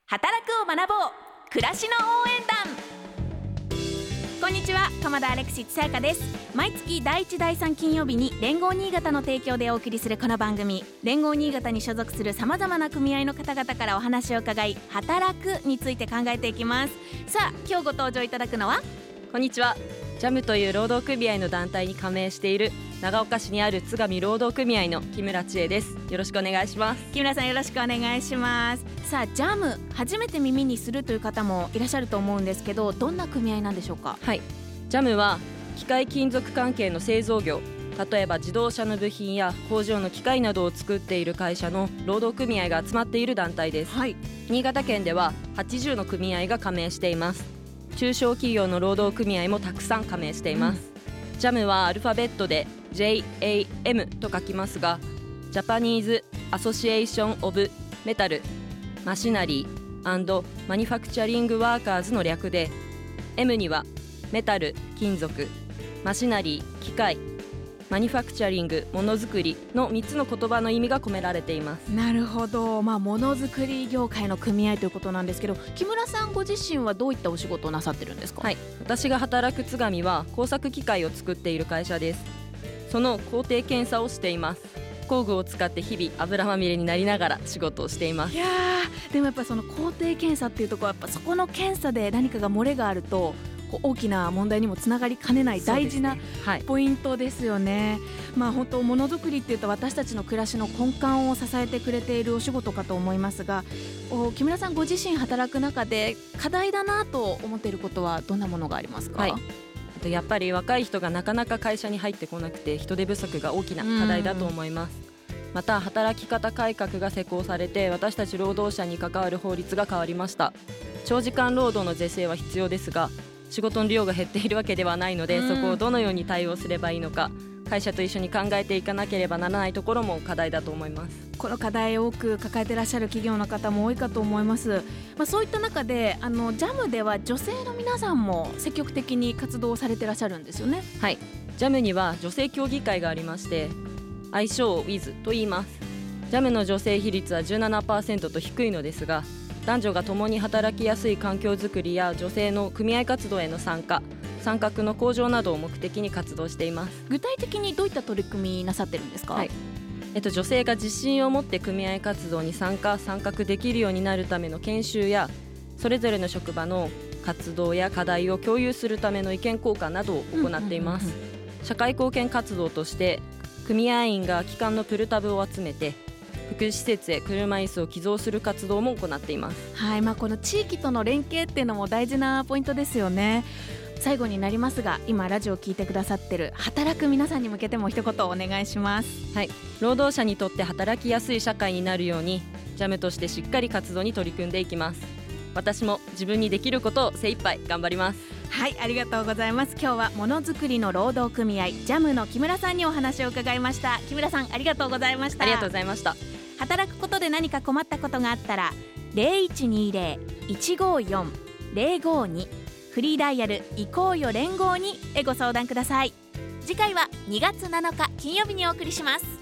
働くを学ぼう暮らしの応援団。こんにちは、鎌田アレクシスさやかです。毎月第1第3金曜日に連合新潟の提供でお送りするこの番組、連合新潟に所属するさまざまな組合の方々からお話を伺い、働くについて考えていきます。さあ、今日ご登場いただくのは、 こんにちは。ジャムという労働組合の団体に加盟している長岡市にある津上労働組合の木村千恵です。よろしくお願いします。 木村さん、よろしくお願いします。さあ、ジャム初めて耳にするという方もいらっしゃると思うんですけど、どんな組合なんでしょうか？ はい、ジャムは機械金属関係の製造業、例えば自動車の部品や工場の機械などを作っている会社の労働組合が集まっている団体です。 はい、 新潟県では80の組合が加盟しています。中小企業の労働組合もたくさん加盟しています。ジャムはアルファベットで JAM と書きますが、ジャパニーズアソシエーションオブメタルマシナリー&マニファクチャリングワーカーズの略で、 M にはメタル金属、マシナリー機械、マニファクチャリングものづくりの3つの言葉の意味が込められています。 なるほど、ものづくり業界の組合ということなんですけど、木村さんご自身はどういったお仕事をなさってるんですか？ はい、私が働く津上は工作機械を作っている会社です。その工程検査をしています。工具を使って日々油まみれになりながら仕事をしています。 いやー、でもやっぱその工程検査っていうところは、やっぱそこの検査で何かが漏れがあると大きな問題にもつながりかねない大事なポイントですよね。本当、ものづくりっていうと私たちの暮らしの根幹を支えてくれているお仕事かと思いますが、木村さんご自身働く中で課題だなと思っていることはどんなものがありますか？ はい、やっぱり若い人がなかなか会社に入ってこなくて、人手不足が大きな課題だと思います。また働き方改革が施行されて、私たち労働者に関わる法律が変わりました。長時間労働の是正は必要ですが、仕事の量が減っているわけではないので、そこをどのように対応すればいいのか、会社と一緒に考えていかなければならないところも課題だと思います。 この課題を多く抱えていらっしゃる企業の方も多いかと思います。そういった中でジャムでは女性の皆さんも積極的に活動されていらっしゃるんですよね？ はい、ジャムには女性協議会がありまして、愛称を WIZ と言います。ジャムの女性比率は 17% と低いのですが、男女が共に働きやすい環境づくりや女性の組合活動への参画の向上などを目的に活動しています。 具体的にどういった取り組みなさってるんですか？ はい、女性が自信を持って組合活動に参画できるようになるための研修や、それぞれの職場の活動や課題を共有するための意見交換などを行っています。社会貢献活動として、組合員が基幹のプルタブを集めて福祉施設へ車椅子を寄贈する活動も行っています。 はい、この地域との連携っていうのも大事なポイントですよね。最後になりますが、今ラジオを聞いてくださってる働く皆さんに向けても一言お願いします。 はい、労働者にとって働きやすい社会になるように、ジャムとしてしっかり活動に取り組んでいきます。私も自分にできることを精一杯頑張ります。 はい、ありがとうございます。今日はものづくりの労働組合ジャムの木村さんにお話を伺いました。木村さん、ありがとうございました。 ありがとうございました。 働くことで何か困ったことがあったら 0120-154-052 フリーダイヤル行こうよ連合にご相談ください。次回は2月7日金曜日にお送りします。